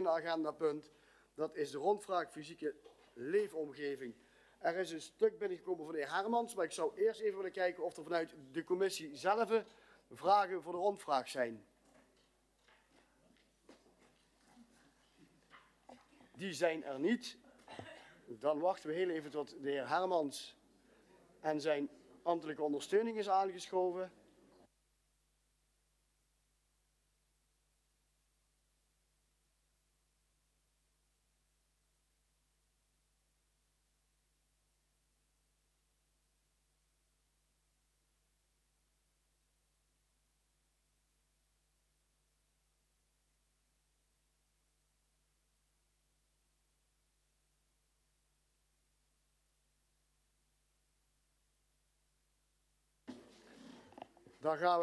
volgende agendapunt. Dat is de rondvraag fysieke leefomgeving. Er is een stuk binnengekomen van de heer Hermans, maar ik zou eerst even willen kijken of er vanuit de commissie zelf vragen voor de rondvraag zijn. Die zijn er niet. Dan wachten we heel even tot de heer Hermans en zijn ambtelijke ondersteuning is aangeschoven. Dan gaan we